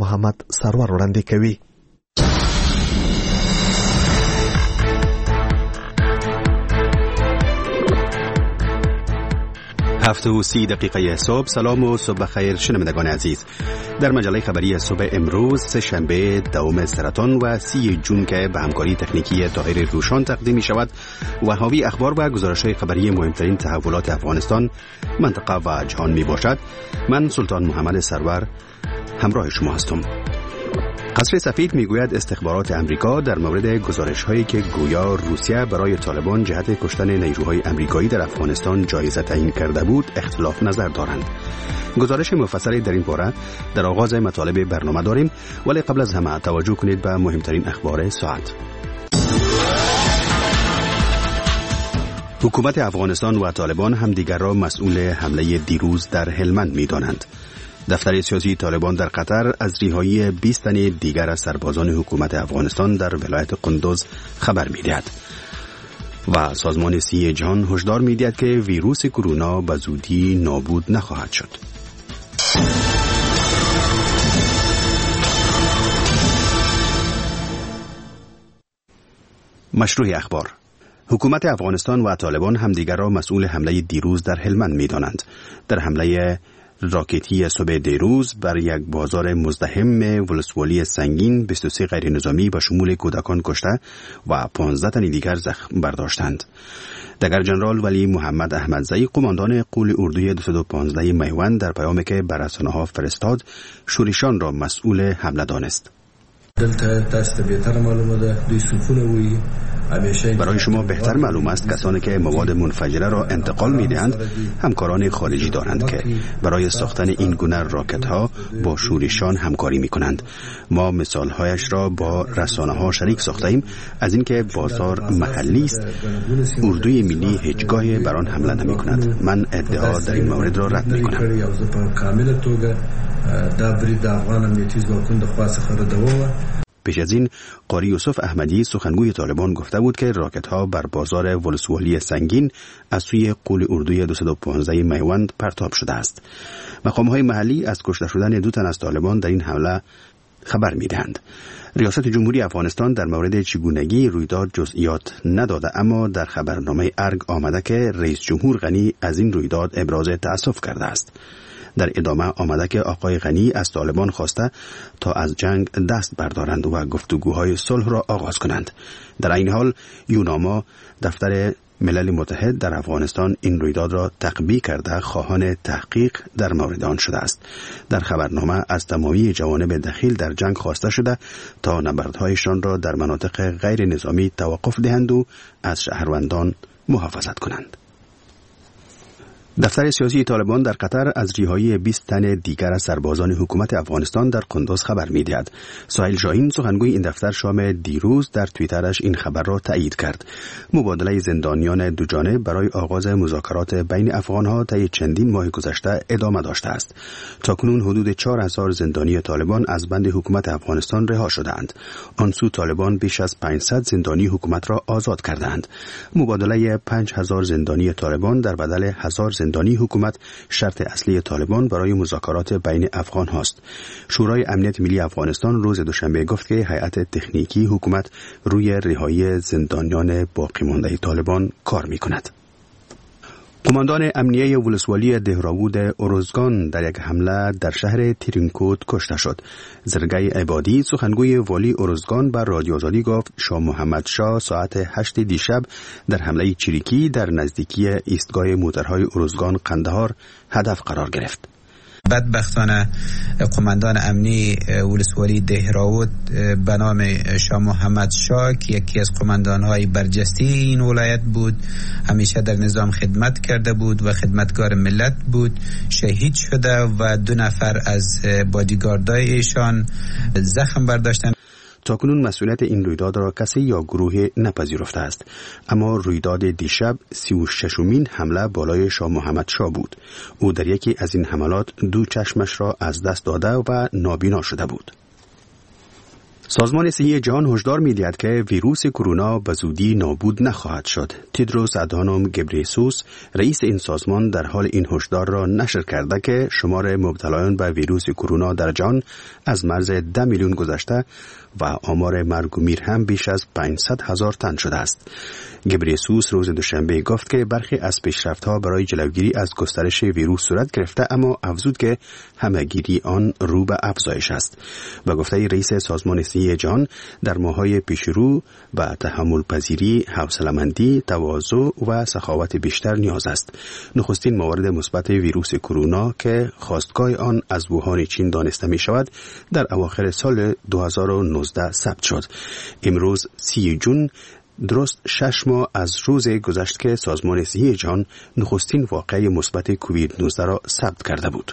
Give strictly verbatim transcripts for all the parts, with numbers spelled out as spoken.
محمد سرور وړاندې کوي. هفت و سی دقیقه صبح. سلام و صبح خیر شنوندگان عزیز. در مجله خبری صبح امروز سه شنبه دوم سرطان و سی جون که به همکاری تکنیکی طاهر روشان تقدیم می شود و حاوی اخبار و گزارش‌های خبری مهمترین تحولات افغانستان، منطقه و جهان می باشد. من سلطان محمد سرور همراه شما هستم. قصر سفید میگوید استخبارات امریکا در مورد گزارش‌هایی که گویا روسیه برای طالبان جهت کشتن نیروهای امریکایی در افغانستان جایزه تعیین کرده بود اختلاف نظر دارند. گزارش مفصلی در این باره در آغاز مطالب برنامه داریم، ولی قبل از همه توجه کنید به مهمترین اخبار ساعت. حکومت افغانستان و طالبان همدیگر را مسئول حمله دیروز در هلمند می‌دانند. دفتر سیاسی طالبان در قطر از رهایی بیست تن دیگر از سربازان حکومت افغانستان در ولایت قندوز خبر می‌دهد و سازمان صحت جهان هشدار می‌دهد که ویروس کرونا به زودی نابود نخواهد شد. مشروع اخبار. حکومت افغانستان و طالبان همدیگر را مسئول حمله دیروز در هلمند می‌دانند. در حمله راکتی صبح دیروز بر یک بازار مزدحم ولسوالی سنگین بیست و سه غیر نظامی به شمول کودکان کشته و پانزده تن دیگر زخم برداشتند. دگر جنرال ولی محمد احمدزئی قماندان قول اردوی دویست و پانزده میوند در پیامی که بر رسانه‌ها فرستاد شورشیان را مسئول حمله دانست. برای شما بهتر معلوم است کسانی که مواد منفجره را انتقال می‌دهند همکاران خارجی دارند که برای ساختن این گونه راکت ها با شورشیان همکاری می‌کنند. ما مثال‌هایش را با رسانه‌ها شریک ساختیم از اینکه بازار محلی است. اردوی ملی هیچگاه بر آن حمله نمی‌کند. من ادعا در این مورد را رد می‌کنم. پیش از این قاری یوسف احمدی سخنگوی طالبان گفته بود که راکت ها بر بازار ولسوالی سنگین از سوی قول اردوی دویست و پانزده میوند پرتاب شده است. مقام های محلی از کشته شدن دو تن از طالبان در این حمله خبر می دهند. ریاست جمهوری افغانستان در مورد چگونگی رویداد جزئیات نداده، اما در خبرنامه ارگ آمده که رئیس جمهور غنی از این رویداد ابراز تأسف کرده است. در ادامه آمده که آقای غنی از طالبان خواسته تا از جنگ دست بردارند و گفتگوهای صلح را آغاز کنند. در این حال یوناما دفتر ملل متحد در افغانستان این رویداد را تقبیح کرده خواهان تحقیق در مورد آن شده است. در خبرنامه از تمامی جوانب دخیل در جنگ خواسته شده تا نبردهایشان را در مناطق غیر نظامی توقف دهند و از شهروندان محافظت کنند. دفتر سیاسی طالبان در قطر از رهایی بیست تن دیگر از سربازان حکومت افغانستان در قندوز خبر می‌دهد. سهیل شاهین سخنگوی این دفتر شام دیروز در توییترش این خبر را تایید کرد. مبادله زندانیان دو جانب برای آغاز مذاکرات بین افغان‌ها طی چندین ماه گذشته ادامه داشته است. تاکنون حدود چهار هزار زندانی طالبان از بند حکومت افغانستان رها شده‌اند. آن سو طالبان بیش از پانصد زندانی حکومت را آزاد کردند. مبادله پنج هزار زندانی طالبان در بدل هزار زندانی حکومت شرط اصلی طالبان برای مذاکرات بین افغان هاست. شورای امنیت ملی افغانستان روز دوشنبه گفت که هیئت تکنیکی حکومت روی رهایی زندانیان باقی مانده طالبان کار می‌کند. قماندان امنیه ولسوالی دهراود اروزگان در یک حمله در شهر تیرینکوت کشته شد. زرگای عبادی سخنگوی والی اروزگان بر رادیو آزادی گفت شاه محمد شاه ساعت هشت دیشب در حمله چریکی در نزدیکی ایستگاه موترهای اروزگان قندهار هدف قرار گرفت. بدبختانه قماندان امنی ولسوالی دهراود به نام شاه محمد شاه که یکی از قماندان‌های برجسته این ولایت بود، همیشه در نظام خدمت کرده بود و خدمتگار ملت بود، شهید شده و دو نفر از بادیگاردای ایشان زخم برداشتند. تاکنون مسئولیت این رویداد را کسی یا گروه نپذیرفته است، اما رویداد دیشب سی و ششمین حمله بالای شاه محمد شاه بود. او در یکی از این حملات دو چشمش را از دست داده و نابینا شده بود. سازمان صحی جهان هشدار می‌دهد که ویروس کرونا به زودی نابود نخواهد شد. تدروس ادهانوم گبریسوس رئیس این سازمان در حال این هشدار را نشر کرده که شمار مبتلایان به ویروس کرونا در جهان از مرز ده میلیون گذشته و آمار مرگ و میر هم بیش از پانصد هزار تن شده است. گبریسوس روز دوشنبه گفت که برخی از پیشرفت‌ها برای جلوگیری از گسترش ویروس صورت گرفته، اما افزود که همه‌گیری آن رو به افزایش است. با گفته رئیس سازمان صحی جهان در ماه‌های پیشرو به تحمل پذیری، حوصله‌مندی، تواضع و سخاوت بیشتر نیاز است. نخستین موارد مثبت ویروس کرونا که خاستگاه آن از ووهان چین دانسته می شود در اواخر سال دو هزار و نوزده ثبت شد. امروز سی جون درست شش ماه از روز گذشت که سازمان صحی جهان نخستین واقعه مثبت کووید نوزده را ثبت کرده بود.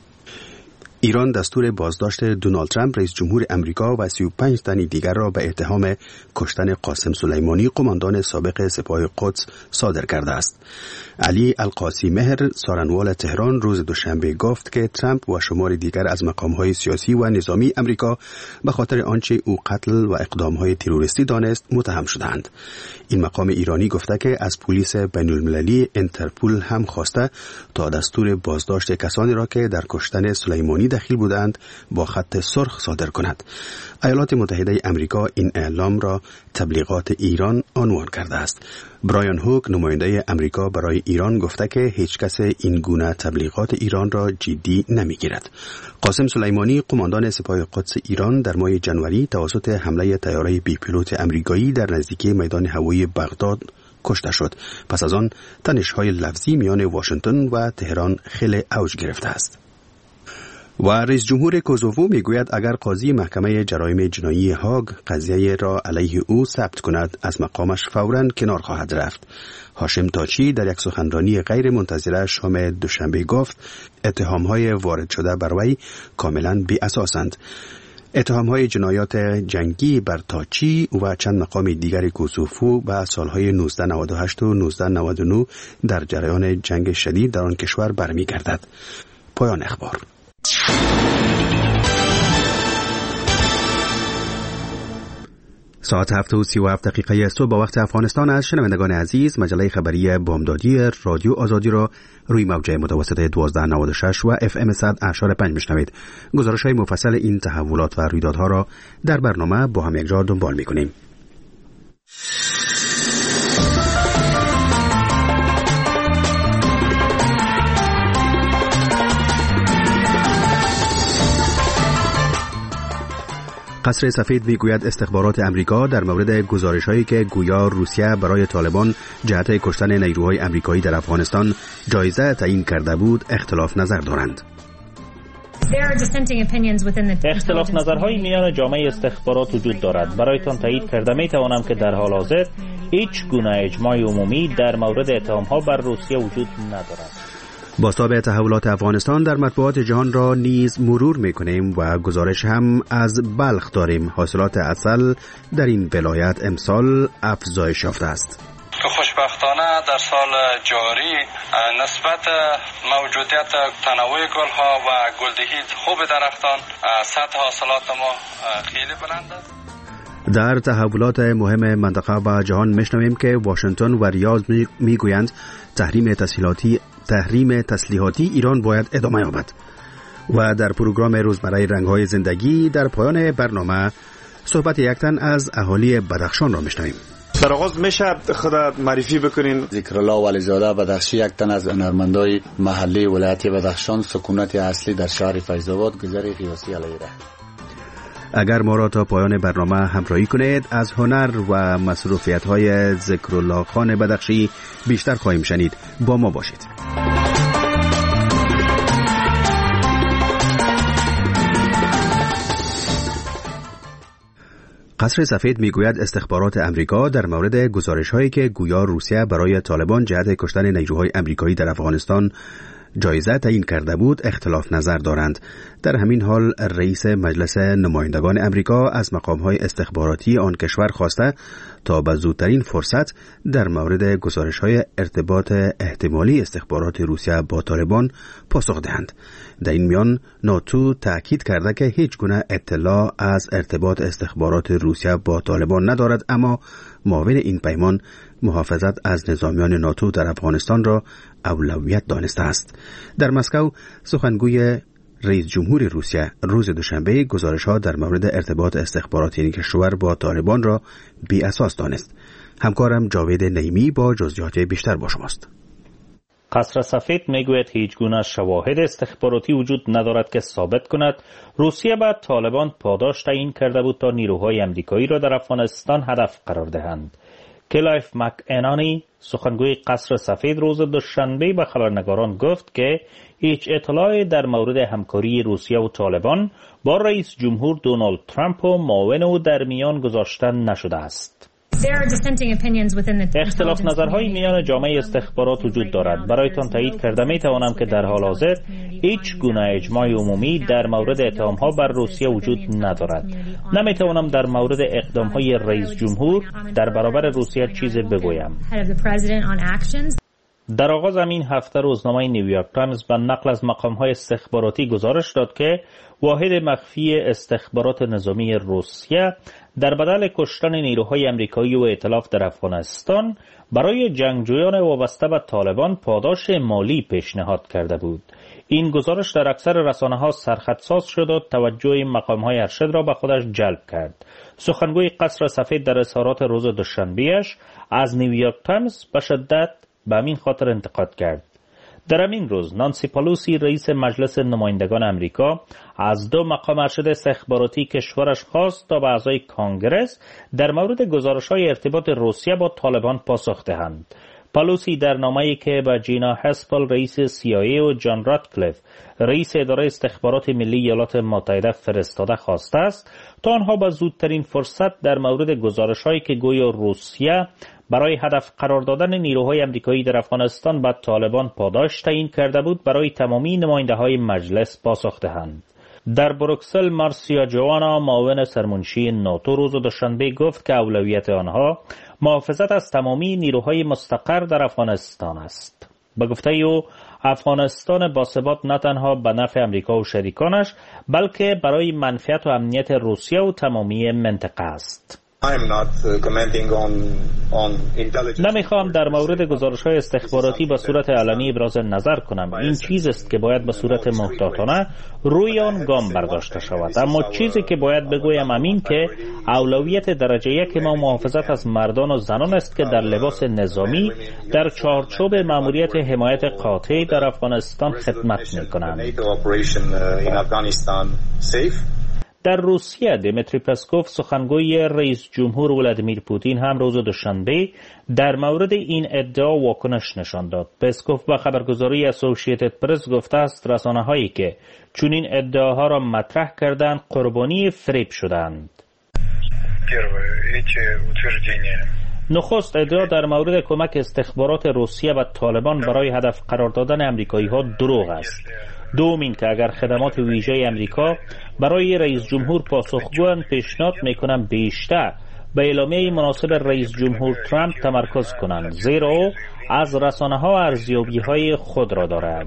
ایران دستور بازداشت دونالد ترامپ رئیس جمهور امریکا و سی و پنج تن دیگر را به اتهام کشتن قاسم سلیمانی قماندان سابق سپاه قدس صادر کرده است. علی القاسی مهر سارنوال تهران روز دوشنبه گفت که ترامپ و شمار دیگر از مقام‌های سیاسی و نظامی امریکا به خاطر آنچه او قتل و اقدام‌های تروریستی دانست متهم شدند. این مقام ایرانی گفته که از پلیس بین‌المللی اینترپول هم خواسته تا دستور بازداشت کسانی را که در کشتن سلیمانی دخیل بودند با خط سرخ صادر کند. ایالات متحده امریکا این اعلام را تبلیغات ایران عنوان کرده است. برایان هوک نماینده امریکا برای ایران گفته که هیچ کس این گونه تبلیغات ایران را جدی نمیگیرد. قاسم سلیمانی قماندان سپاه قدس ایران در ماه ژانویه توسط حمله طیاره بی پیلوت امریکایی در نزدیکی میدان هوایی بغداد کشته شد. پس از آن تنش‌های لفظی میان واشنگتن و تهران خیلی اوج گرفته است. و رئیس جمهور کوزوو میگوید اگر قاضی محکمه جرایم جنایی هاگ قضیه را علیه او ثبت کند از مقامش فوراً کنار خواهد رفت. هاشم تاچی در یک سخنرانی غیر منتظره شام دوشنبه گفت اتهام‌های وارد شده بر وی کاملاً بی اساسند. اتهام‌های جنایات جنگی بر تاچی و چند مقام دیگر کوزوو به سالهای نوزده نود و هشت و نوزده نود و نه در جریان جنگ شدید در آن کشور برمیگردد. پایان اخبار. ساعت هفت و سی و هفت دقیقه صبح با وقت افغانستان از شنوندگان عزیز مجله خبری بامدادی رادیو آزادی را روی موج متوسط دوازده نود و شش و اف ام صد اعشار پنج میشنوید. گزارش های مفصل این تحولات و رویدادها را در برنامه با هم یکجا دنبال میکنیم. قصر سفید میگوید استخبارات امریکا در مورد گزارش‌هایی که گویا روسیه برای طالبان جهت کشتن نیروهای امریکایی در افغانستان جایزه تعیین کرده بود اختلاف نظر دارند. اختلاف نظرهای میان جامعه استخبارات وجود دارد. برایتان تایید کرده می توانم که در حال حاضر هیچ گونه اجماع عمومی در مورد اتهام‌ها بر روسیه وجود ندارد. بازتاب تحولات افغانستان در مطبوعات جهان را نیز مرور میکنیم و گزارش هم از بلخ داریم. حاصلات عسل در این ولایت امسال افزایش یافته است. خوشبختانه در سال جاری نسبت موجودیت تنوع گلها و گلدهی خوب درختان سطح حاصلات ما خیلی بلند است. در تحولات مهم منطقه و جهان میشنویم که واشنگتن و ریاض میگویند تحریم تسلیحاتی تحریم تسلیحاتی ایران باید ادامه یابد. و در پروگرام روزمره رنگ‌های زندگی در پایان برنامه صحبت یک تن از اهالی بدخشان را میشنویم. در آغاز میشه خود معرفی بکنین. ذکرالله ولیزاده بدخشی یک تن از هنرمندای محلی ولایت بدخشان، سکونت اصلی در شهر فیض‌آباد، گذر قیاسی علیرغ. اگر ما را تا پایان برنامه همراهی کنید از هنر و مصروفیت‌های ذکرالله خان بدخشی بیشتر خواهیم شنید. با ما باشید. قصر سفید میگوید استخبارات امریکا در مورد گزارش‌هایی که گویا روسیه برای طالبان جهت کشتن نیروهای امریکایی در افغانستان جایزه تعیین کرده بود اختلاف نظر دارند. در همین حال رئیس مجلس نمایندگان امریکا از مقام‌های استخباراتی آن کشور خواسته تا به زودترین فرصت در مورد گزارش‌های ارتباط احتمالی استخبارات روسیه با طالبان پاسخ دهند. در این میان ناتو تأکید کرده که هیچ گونه اطلاع از ارتباط استخبارات روسیه با طالبان ندارد، اما معاون این پیمان محافظت از نظامیان ناتو در افغانستان را اولویت دانسته است. در مسکو سخنگوی رئیس جمهور روسیه روز دوشنبه گزارش‌ها در مورد ارتباط استخباراتی این کشور با طالبان را بی اساس دانست. همکارم جاوید نعیمی با جزئیات بیشتر با شماست. قصر سفید میگوید هیچ گونه شواهد استخباراتی وجود ندارد که ثابت کند روسیه به طالبان پاداش تعیین کرده بود تا نیروهای امریکایی را در افغانستان هدف قرار دهند. کلایف مک‌انانی سخنگوی قصر سفید روز دوشنبه به خبرنگاران گفت که هیچ اطلاعی در مورد همکاری روسیه و طالبان با رئیس جمهور دونالد ترامپ و معاون او در میان گذاشته نشده است. اختلاف نظرهای میان جامعه استخبارات وجود دارد. برایتان تایید کرده می توانم که در حال حاضر هیچ گونه اجماع عمومی در مورد اتهامها بر روسیه وجود ندارد. نمی توانم در مورد اقدامهای رئیس جمهور در برابر روسیه چیزی بگویم. در آغاز این هفته روزنامه نیویورک تایمز به نقل از مقام‌های استخباراتی گزارش داد که واحد مخفی استخبارات نظامی روسیه در بدل کشتن نیروهای امریکایی و ائتلاف در افغانستان برای جنگجویان وابسته به طالبان پاداش مالی پیشنهاد کرده بود. این گزارش در اکثر رسانه‌ها سرخطساز شد و توجه مقام‌های ارشد را به خودش جلب کرد. سخنگوی قصر سفید در اظهارات روز دوشنبه‌اش از نیویورک تایمز به شدت به همین خاطر انتقاد کرد. در همین روز نانسی پالوسی رئیس مجلس نمایندگان امریکا از دو مقام ارشد استخباراتی کشورش خواست تا به اعضای کانگرس در مورد گزارش‌های ارتباط روسیه با طالبان پاسخ دهند. پالوسی در نامه‌ای که به جینا هسپل رئیس سی آی ای و جان راتکلیف رئیس اداره استخبارات ملی ایالات متحده فرستاده خواسته است تا آنها با زودترین فرصت در مورد گزارش‌هایی که گویا روسیه برای هدف قرار دادن نیروهای امریکایی در افغانستان به طالبان پاداش تعیین کرده بود برای تمامی نماینده‌های مجلس پاسخ دهند. در بروکسل مارسیا جوانا معاون سرمنشی ناتو روز دوشنبه گفت که اولویت آنها محافظت از تمامی نیروهای مستقر در افغانستان است. به گفته او افغانستان باثبات نه تنها به نفع امریکا و شریکانش بلکه برای منفعت و امنیت روسیه و تمامی منطقه است. نمیخوام در مورد گزارش‌های استخباراتی به صورت علنی ابراز نظر کنم. این چیز است که باید به صورت محتاطانه روی آن گام برداشته شود. اما چیزی که باید بگویم همین که اولویت درجه یک ما محافظت از مردان و زنان است که در لباس نظامی در چارچوب مأموریت حمایت قاطع در افغانستان خدمت می‌کنند. در روسیه دمیتری پسکوف سخنگوی رئیس جمهور ولادیمیر پوتین هم روز دوشنبه در مورد این ادعا واکنش نشان داد. پسکوف به خبرگزاری اسوسییتد پرس گفته است رسانه‌هایی که چنین ادعاها را مطرح کردند قربانی فریب شدند. نخست ادعا در مورد کمک استخبارات روسیه به طالبان برای هدف قرار دادن امریکایی‌ها دروغ است. دومین که اگر خدمات ویژه امریکا برای رئیس جمهور پاسخگویند پیشنهاد میکنم بیشتر به اعلامیه مناسب رئیس جمهور ترامپ تمرکز کنند، زیرا او از رسانه‌ها ارزیابی‌های خود را دارد.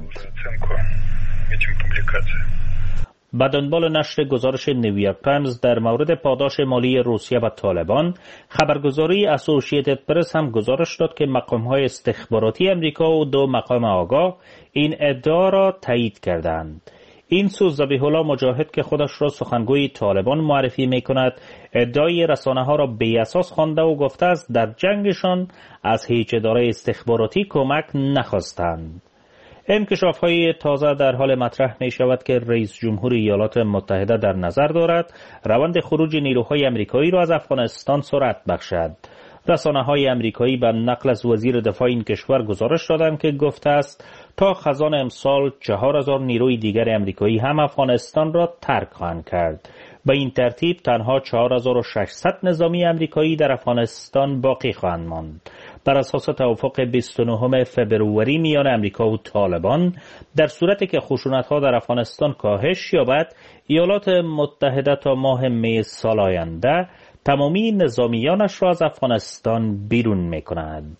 به دنبال نشر گزارش نیویورک تایمز در مورد پاداش مالی روسیه و طالبان، خبرگزاری اسوسییتد پرس هم گزارش داد که مقام‌های استخباراتی امریکا و دو مقام آگاه این ادعا را تایید کردند. این سو ذبیح الله مجاهد که خودش را سخنگوی طالبان معرفی می‌کند، ادعای رسانه‌ها را بی اساس خوانده و گفته است در جنگشان از هیچ اداره استخباراتی کمک نخواستند. انکشاف‌های تازه در حال مطرح می شود که رئیس جمهور ایالات متحده در نظر دارد روند خروج نیروهای امریکایی را از افغانستان سرعت بخشد. رسانه‌های امریکایی به نقل از وزیر دفاع این کشور گزارش دادند که گفته است تا خزان امسال چهار هزار نیروی دیگر امریکایی هم افغانستان را ترک خواهند کرد. به این ترتیب تنها چهار هزار و ششصد نظامی امریکایی در افغانستان باقی خواهند ماند. بر اساس توافق بیست و نهم فبروری میان امریکا و طالبان در صورتی که خشونت‌ها در افغانستان کاهش یابد، ایالات متحده تا ماه می سال آینده تمامی نظامیانش را از افغانستان بیرون می‌کند.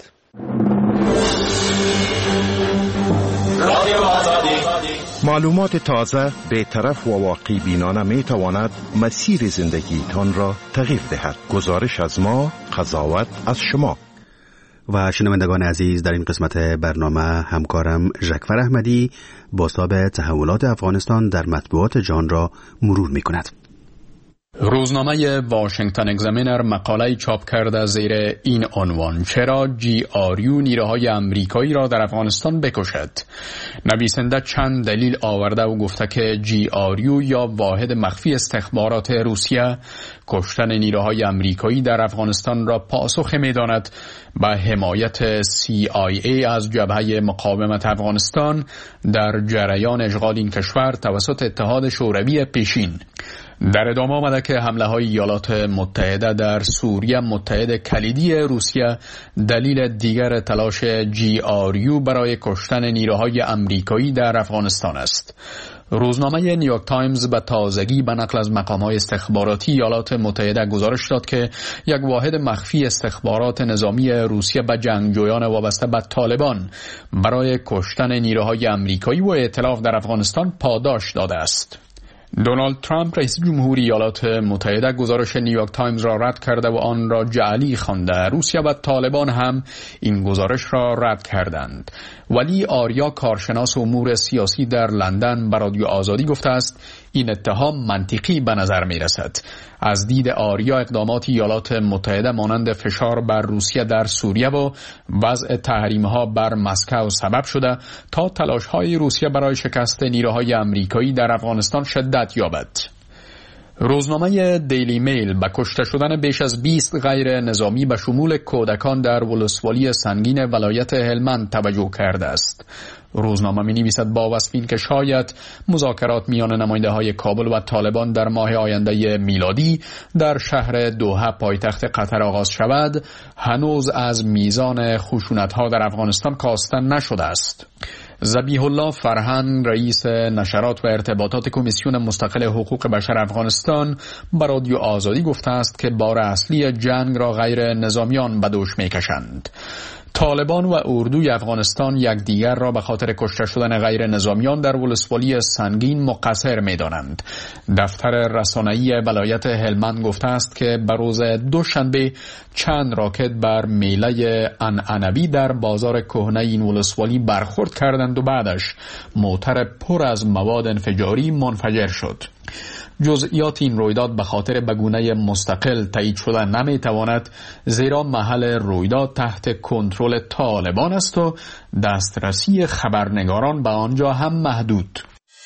معلومات تازه، بی‌طرف و واقع بینانه می تواند مسیر زندگیتان را تغییر دهد. گزارش از ما، قضاوت از شما. و شنوندگان عزیز، در این قسمت برنامه همکارم ژکفر احمدی بازتاب تحولات افغانستان در مطبوعات جهان را مرور می کند. روزنامه واشنگتن اگزامینر مقاله چاپ کرده زیر این عنوان: چرا جی آر یو نیروهای امریکایی را در افغانستان بکشد؟ نویسنده چند دلیل آورده و گفته که جی آر یو یا واحد مخفی استخبارات روسیه کشتن نیروهای امریکایی در افغانستان را پاسخ می‌داند به حمایت سی آی ای از جبهه مقاومت افغانستان در جریان اشغال این کشور توسط اتحاد شوروی پیشین. در ادامه آمده که حمله های ایالات متحده در سوریه متحد کلیدی روسیه دلیل دیگر تلاش جی آر یو برای کشتن نیروهای امریکایی در افغانستان است. روزنامه نیویورک تایمز به تازگی به نقل از مقام‌های استخباراتی ایالات متحده گزارش داد که یک واحد مخفی استخبارات نظامی روسیه به جنگجویان وابسته به طالبان برای کشتن نیروهای امریکایی و ائتلاف در افغانستان پاداش داده است. دونالد ترامپ رئیس جمهوری ایالات متحده گزارش نیویورک تایمز را رد کرده و آن را جعلی خوانده. روسیه و طالبان هم این گزارش را رد کردند. ولی آریا، کارشناس امور سیاسی در لندن، به رادیو آزادی گفته است این اتهام منطقی به نظر می رسد. از دید آریا، اقدامات ایالات متحده مانند فشار بر روسیه در سوریه و وضع تحریم‌ها بر مسکو سبب شده تا تلاش‌های روسیه برای شکست نیروهای امریکایی در افغانستان شدت یابد. روزنامه دیلی میل به کشته شدن بیش از بیست غیر نظامی به شمول کودکان در ولسوالی سنگین ولایت هلمند توجه کرده است. روزنامه می نویسد با وصف این که شاید مذاکرات میان نماینده های کابل و طالبان در ماه آینده میلادی در شهر دوحه پایتخت قطر آغاز شود، هنوز از میزان خشونت ها در افغانستان کاسته نشده است. ذبیح الله فرهان، رئیس نشرات و ارتباطات کمیسیون مستقل حقوق بشر افغانستان، به رادیو آزادی گفته است که بار اصلی جنگ را غیر نظامیان به دوش می‌کشند. طالبان و اردوی افغانستان یکدیگر را به خاطر کشته شدن غیر نظامیان در ولسوالی سنگین مقصر می‌دانند. دفتر رسانه‌ای ولایت هلمند گفته است که به روز دوشنبه چند راکت بر میله عنعنوی در بازار کهنه این ولسوالی برخورد کردند و بعدش موتر پر از مواد انفجاری منفجر شد. جزئیات این رویداد به خاطر به گونه مستقل تایید شده نمیتواند، زیرا محل رویداد تحت کنترل طالبان است و دسترسی خبرنگاران به آنجا هم محدود.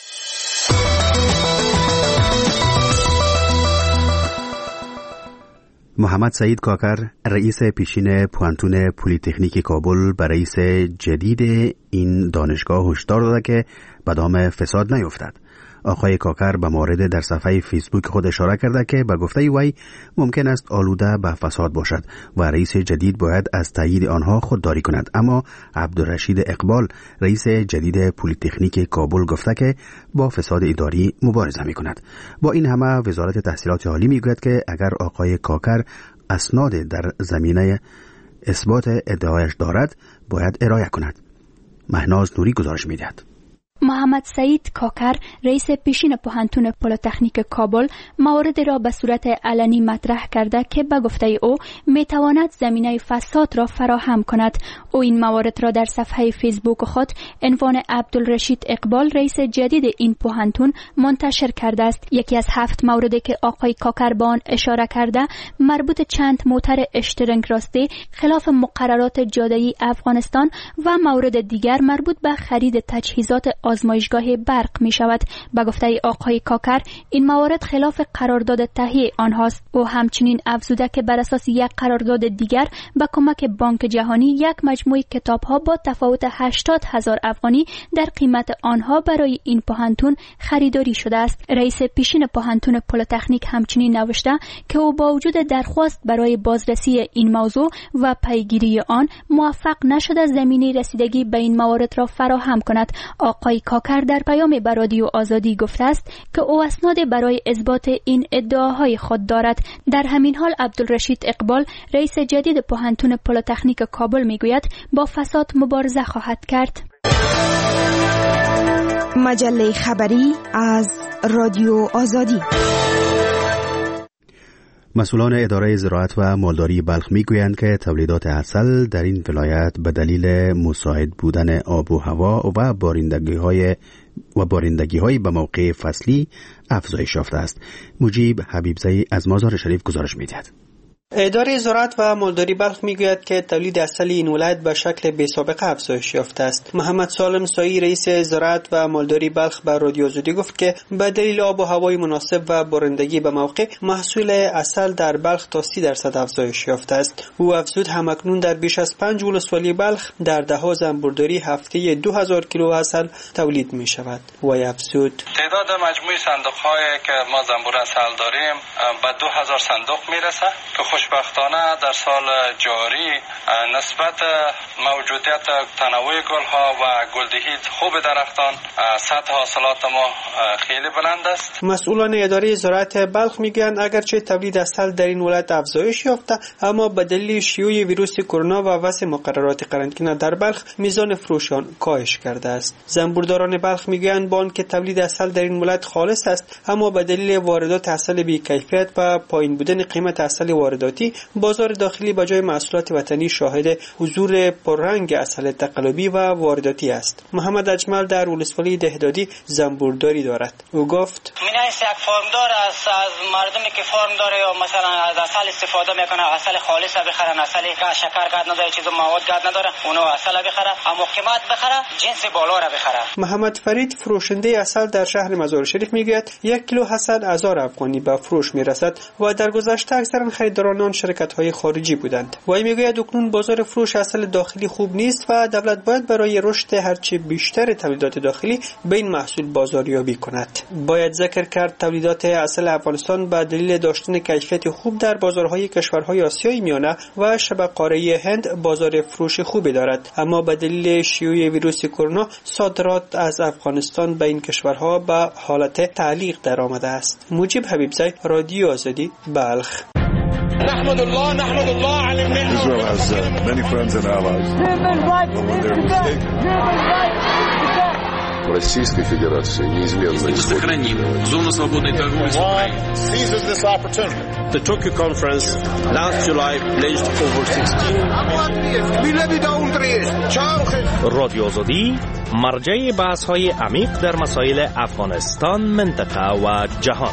محمد سعید کاکر، رئیس پیشین پوانتون پلیتکنیک کابل، به رئیس جدید این دانشگاه هشدار داده که به دام فساد نیفتد. آقای کاکر به مورد در صفحه فیسبوک خود اشاره کرده که به گفته وی ممکن است آلوده به فساد باشد و رئیس جدید باید از تایید آنها خودداری کند. اما عبدالرشید اقبال، رئیس جدید پلیتکنیک کابل، گفته که با فساد اداری مبارزه می کند. با این همه وزارت تحصیلات عالی می گوید که اگر آقای کاکر اسناد در زمینه اثبات ادعایش دارد باید ارائه کند. مهناز نوری گزارش می دهد. محمد سعید کاکر، رئیس پیشین پوهنتون پلیتکنیک کابل، موارد را به صورت علنی مطرح کرده که به گفته او میتواند زمینه فساد را فراهم کند. او این موارد را در صفحه فیسبوک خود عنوان عبدالرشید اقبال، رئیس جدید این پوهنتون، منتشر کرده است. یکی از هفت موردی که آقای کاکر به آن اشاره کرده مربوط چند موتر اشترنگ راستی خلاف مقررات جاده‌ای افغانستان و موارد دیگر مربوط به خرید تجهیزات آزمایشگاه برق می شود. به گفته آقای کاکر این موارد خلاف قرارداد تهیه آنهاست. او همچنین افزوده که بر اساس یک قرارداد دیگر به کمک بانک جهانی یک مجموعه کتاب‌ها با تفاوت هشتاد هزار افغانی در قیمت آنها برای این پوهنتون خریداری شده است. رئیس پیشین پوهنتون پلیتکنیک همچنین نوشته که او با وجود درخواست برای بازرسی این موضوع و پیگیری آن موفق نشده زمینه رسیدگی به این موارد را فراهم کند. آقای کاکر در پیام به رادیو آزادی گفته است که او اسناد برای اثبات این ادعاهای خود دارد. در همین حال عبدالرشید اقبال رئیس جدید پوهنتون پلیتکنیک کابل میگوید با فساد مبارزه خواهد کرد. مجله خبری از رادیو آزادی. مسئولان اداره زراعت و مالداری بلخ میگویند که تولیدات عسل در این ولایت به دلیل مساعد بودن آب و هوا و بارندگی‌های و بارندگی‌های به موقع فصلی افزایش یافته است. مجیب حبیبزئی از مزار شریف گزارش می‌دهد. اداره زراعت و مالداری بلخ میگوید که تولید عسل این ولایت به شکل بی‌سابقه افزایش یافته است. محمد سالم سایی رئیس زراعت و مالداری بلخ به رادیو آزادی گفت که به دلیل آب و هوای مناسب و بارندگی به موقع محصول عسل در بلخ تا سی درصد افزایش یافته است. او افزود همکنون در بیش از پنج ولسوالی بلخ در دهها زنبورداری هفته دو هزار کیلو عسل تولید می شود. و افزود تعداد مجموعی صندوق‌هایی که ما زنبور عسل داریم به دو هزار صندوق میرسه که خوشبختانه در سال جاری نسبت موجودیت تنوع گلها و گلدهی خوب درختان سطح حاصلات ما خیلی بلند است. مسئولان اداره زراعت بلخ میگن اگرچه تولید عسل در این ولایت افزایش یافته اما به دلیل شیوع ویروس کرونا و وضع مقررات قرنطینه در بلخ میزان فروش آن کاهش کرده است. زنبورداران بلخ میگن با آنکه تولید عسل در این ولایت خالص است اما به دلیل واردات عسل بی کیفیت و پایین بودن قیمت عسل وارداتی بازار داخلی به جای محصولات وطنی شاهد حضور پررنگ عسل تقلبی و وارداتی است. محمد اجمل در ولسوالی دهدادی زنبورداری دارد. او گفت مینایست یک فارمدار است از مردمی که فارم داره یا مثلا از عسل استفاده میکنه، عسل خالص بخرن، عسل که شکر قد نداره، چیز مواد قد نداره، اونو عسل بخره، اما قیمت بخره، جنس بالا را بخره. محمد فرید فروشنده عسل در شهر مزار شریف میگوید یک کیلو عسل هزار افغانی به فروش میرسد و در گذشته اکثرا خریداران آن شرکت‌های خارجی بودند. وی میگوید اکنون بازار فروش عسل داخلی خوب نیست و دولت باید برای رشد هرچه بیشتر تولیدات داخلی به این محصول بازاریابی کند. باید ذکر کرد تولیدات عسل افغانستان به دلیل داشتن کیفیت خوب در بازارهای کشورهای آسیای میانه و شبه قاره هند بازار فروش خوبی دارد، اما به دلیل شیوع ویروس کرونا صادرات از افغانستان به این کشورها به حالت تعلیق درآمده است. مجیب حبیبزئی، رادیو آزادی، بلخ. نحمد الله نحمد الله على النعمة. Israel has uh, many friends and allies. But when they're mistaken. Российской Федерации неизменно сохраним зону свободной торговли с Украиной. Seizes this opportunity. The Tokyo conference last July pledged over sixteen. رادیو آزادی مرجع بحث‌های عمیق در مسائل افغانستان، منطقه و جهان.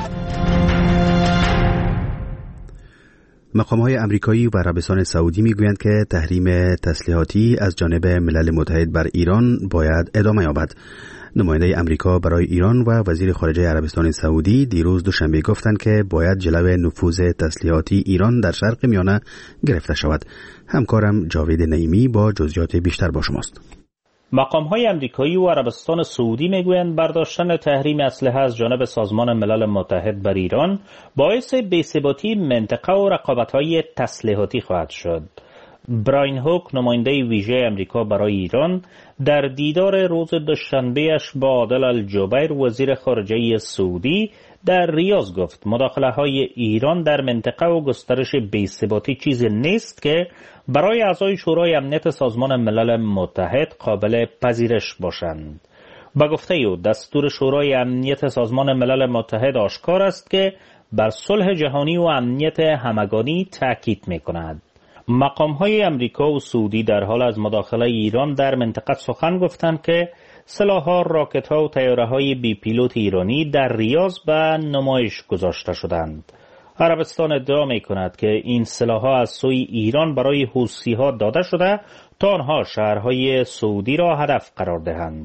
مقام‌های امریکایی و عربستان سعودی میگویند که تحریم تسلیحاتی از جانب ملل متحد بر ایران باید ادامه یابد. نماینده امریکا برای ایران و وزیر خارجه عربستان سعودی دیروز دوشنبه گفتند که باید جلوی نفوذ تسلیحاتی ایران در شرق میانه گرفته شود. همکارم جاوید نعیمی با جزئیات بیشتر با شماست. مقام‌های امریکایی و عربستان سعودی میگویند برداشتن تحریم اسلحه از جانب سازمان ملل متحد بر ایران باعث بی‌ثباتی منطقه و رقابت‌های تسلیحاتی خواهد شد. براین هوک، نماینده ویژه امریکا برای ایران، در دیدار روز دوشنبه‌اش با عادل الجبیر وزیر خارجه سعودی در ریاض گفت مداخله‌های ایران در منطقه و گسترش بی‌ثباتی چیزی نیست که برای اعضای شورای امنیت سازمان ملل متحد قابل پذیرش باشند. با گفته او دستور شورای امنیت سازمان ملل متحد آشکار است که بر صلح جهانی و امنیت همگانی تاکید می‌کند. مقام‌های امریکا و سعودی در حال از مداخله ایران در منطقه سخن گفتند که سلاح‌ها، راکت‌ها و طیاره‌های بی پیلوت ایرانی در ریاض به نمایش گذاشته شدند. عربستان ادعا می‌کند که این سلاح‌ها از سوی ایران برای حوثی‌ها داده شده تا آنها شهرهای سعودی را هدف قرار دهند.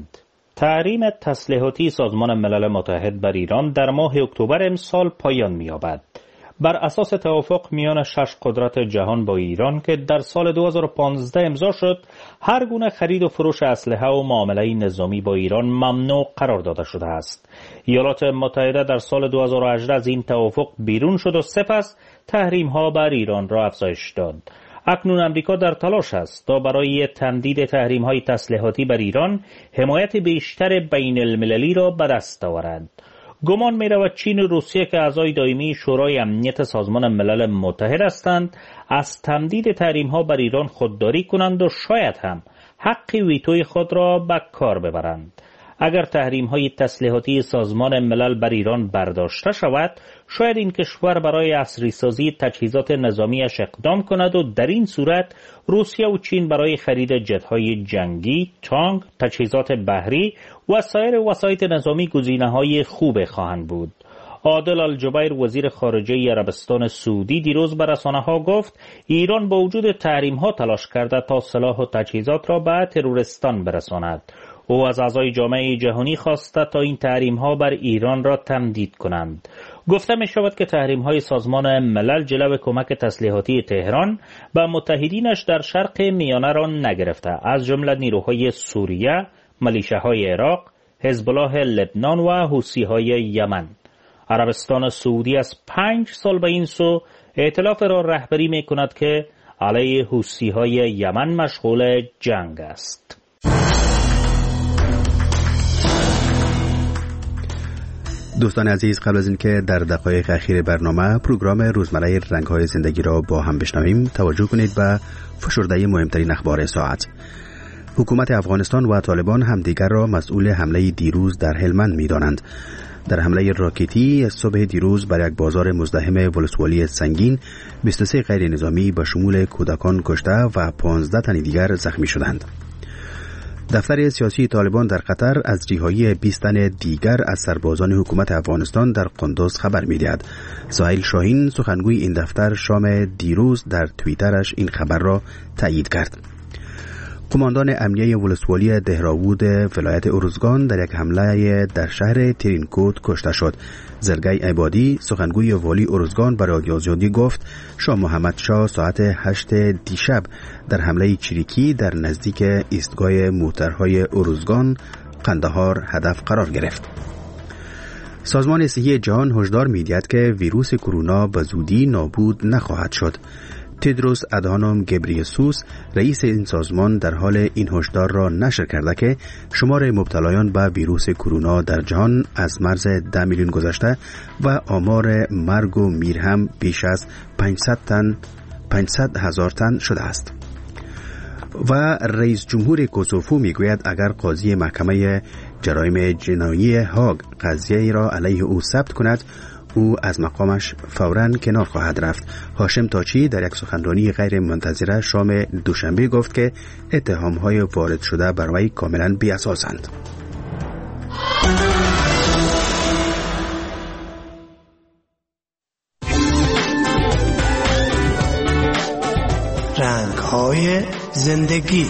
تحریم تسلیحاتی سازمان ملل متحد بر ایران در ماه اکتبر امسال پایان می‌یابد. بر اساس توافق میان شش قدرت جهان با ایران که در سال دو هزار و پانزده امضا شد، هر گونه خرید و فروش اسلحه و معامله نظامی با ایران ممنوع قرار داده شده است. ایالات متحده در سال دو هزار و هجده از این توافق بیرون شد و سپس تحریم‌ها بر ایران را افزایش داد. اکنون امریکا در تلاش است تا برای تمدید تحریم‌های تسلیحاتی بر ایران حمایت بیشتر بین المللی را به دست آورد. گمان می رود چین و روسیه که اعضای دائمی شورای امنیت سازمان ملل متحد هستند از تمدید تحریم‌ها بر ایران خودداری کنند و شاید هم حق ویتوی خود را به کار ببرند. اگر تحریم‌های تسلیحاتی سازمان ملل بر ایران برداشته شود، شاید این کشور برای عصری‌سازی تجهیزات نظامیش اقدام کند و در این صورت روسیه و چین برای خرید جت‌های جنگی، تانک، تجهیزات بحری و سایر وسایط نظامی گزینه‌های خوب خواهند بود. عادل الجبیر وزیر خارجه عربستان سعودی دیروز به رسانه‌ها گفت ایران با وجود تحریم‌ها تلاش کرده تا سلاح و تجهیزات را به ترورستان برساند. او از اعضای جامعه جهانی خواسته تا این تحریم‌ها بر ایران را تمدید کنند. گفته می شود که تحریم‌های سازمان ملل جلو کمک تسلیحاتی تهران به متحدینش در شرق میانه را نگرفته، از جمله نیروهای سوریه، ملیشه‌های عراق، حزب الله لبنان و حوثی‌های یمن. عربستان سعودی از پنج سال به این سو ائتلاف را رهبری می کند که علیه حوثی‌های یمن مشغول جنگ است. دوستان عزیز، قبل از اینکه در دقایق اخیر برنامه پروگرام روزمره رنگ‌های زندگی را با هم بشنویم، توجه کنید به فشرده مهمترین اخبار ساعت. حکومت افغانستان و طالبان همدیگر را مسئول حمله دیروز در هلمند می‌دانند. در حمله راکتی صبح دیروز بر یک بازار مزدحم ولسوالی سنگین، بیست و سه غیر نظامی به شمول کودکان کشته و پانزده تن دیگر زخمی شدند. دفتر سیاسی طالبان در قطر از رهایی بیست تن دیگر از سربازان حکومت افغانستان در قندوز خبر می‌دهد. سهیل شاهین سخنگوی این دفتر شام دیروز در توییترش این خبر را تایید کرد. قماندان امنیه ولسوالی دهراوود ولایت ارزگان در یک حمله در شهر ترینکوت کشته شد. زرگای عبادی سخنگوی والی ارزگان به رادیو آزادی گفت شاه محمد شاه ساعت هشت دیشب در حمله چریکی در نزدیک ایستگاه موترهای ارزگان قندهار هدف قرار گرفت. سازمان صحی جهان هشدار می‌دهد که ویروس کرونا به زودی نابود نخواهد شد. تدروس ادهانوم گبریسوس رئیس این سازمان در حال این هشدار را نشر کرده که شمار مبتلایان به ویروس کرونا در جهان از مرز ده میلیون گذشته و آمار مرگ و میر هم بیش از پانصد تن پانصد هزار تن شده است. و رئیس جمهور کوسوفو میگوید اگر قاضی محکمه جرایم جنایی هاگ قضیه را علیه او ثبت کند، او از مقامش فوراً کنار خواهد رفت. هاشم تاچی در یک سخنرانی غیر منتظره شام دوشنبه گفت که اتهام‌های وارد شده بر وی کاملاً بی‌اساسند. رنگ‌های زندگی.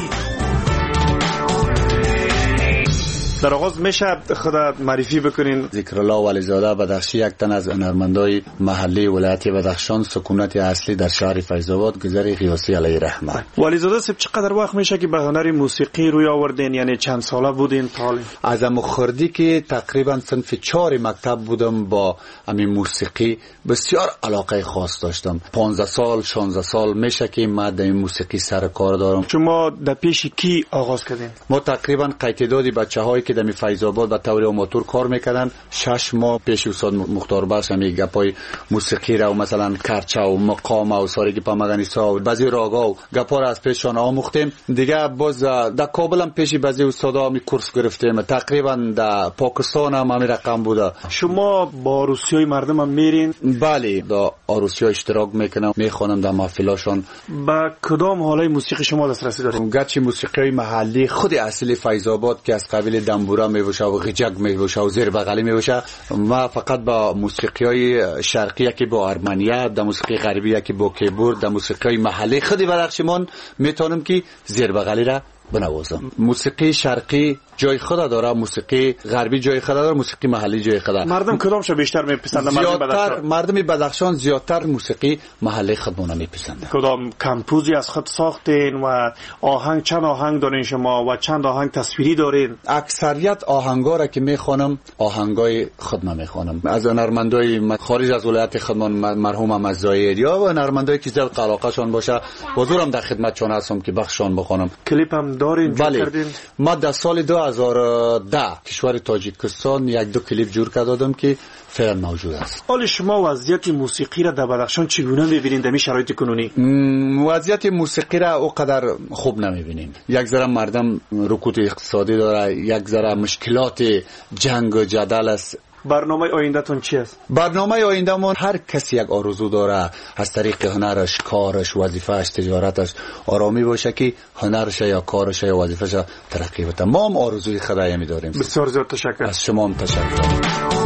در آغاز میشه خدا معرفی بکنین؟ ذکرالله ولیزاده بدخشی یک تن از هنرمندای محلی ولایت بدخشان، سکونت اصلی در شهر فیض‌آباد، گذر قیاسی علیه رحمت. ولیزاده صاحب چقدر وقت میشه که به هنر موسیقی روی آوردین؟ یعنی چند ساله بودین تعلیم؟ از مخردی که تقریبا صنف چهار مکتب بودم با همین موسیقی بسیار علاقه خاص داشتم. پانزده سال شانزده سال میشه که من در این موسیقی سر کار دارم. شما در پیش کی آغاز کردین؟ ما تقریبا قیتدادی بچه‌هایی که در فیض‌آباد به طور آماتور کار میکردن، شش ماه پیش استاد مختار بخش می گپای موسیقی را و مثلا کرچه و مقام و سارگی پامگانیسا و بعضی راگا و گپا را از پیششان آموختیم. دیگه باز در کابل هم پیش بعضی استادا می کورس گرفتیم. تقریبا در پاکستان هم همین رقم بوده. شما با عروسیای مردم هم میرین؟ بله، در عروسی‌ها اشتراک میکنم، میخوانم در محفلاشون. با کدام حالای موسیقی شما دسترسی دارید؟ گرچه موسیقی محلی خود اصلی فیض‌آباد که از قبیل دنبورا میوشه و غجگ میوشه و زیر بغلی میوشه، ما فقط با موسیقی های شرقی که با ارمنیه، در موسیقی غربی که با کیبورد، در موسیقی محلی خودی بدخشان میتونم که زیر بغلی را بنوازم. موسیقی شرقی جای خود داره، موسیقی غربی جای خود داره، موسیقی محلی جای خود داره. مردم کدامش بیشتر میپسندن؟ زیادتر مردم بدخشان زیادتر موسیقی محلی خودمون میپسندن. کدام کمپوزی از خود ساختین و آهنگ چند آهنگ دارین شما و چند آهنگ تصویری دارین؟ اکثریت آهنگا را که میخوانم آهنگای خودم میخوانم، از هنرمندای خارج از ولایت خودمان، مرحوم مزایر یا و هنرمندایی که زیاد علاقه شون باشه حضورم در خدمتشون هستم که بخششون بخونم. کلیپ هم دارین جور کردین؟ ما در سال دو هزار و ده کشور تاجیکستان یک دو کلیپ جور کردم که فعلا موجود است. حال شما وضعیت موسیقی را در بدخشان چگونه می‌بینید در این شرایط کنونی؟ وضعیت موسیقی را اوقدر خوب نمی‌بینیم. یک ذره مردم رکود اقتصادی داره، یک ذره مشکلات جنگ و جدل است. برنامه آینده‌تون چی است؟ برنامه آینده‌مون هر کسی یک آرزو داره از طریق هنرش، کارش، وظیفه‌اش، تجارتش آرامی باشه که هنرش یا کارش یا وظیفه‌ش ترقی بده. ما هم آرزوی خدایی می‌داریم. بسیار زیاد تشکر. از شما هم تشکر.